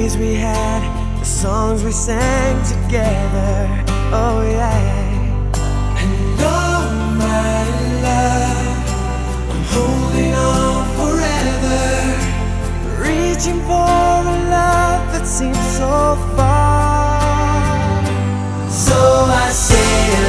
memories we had, the songs we sang together. Oh yeah. And oh my love, I'm holding on forever, reaching for a love that seems so far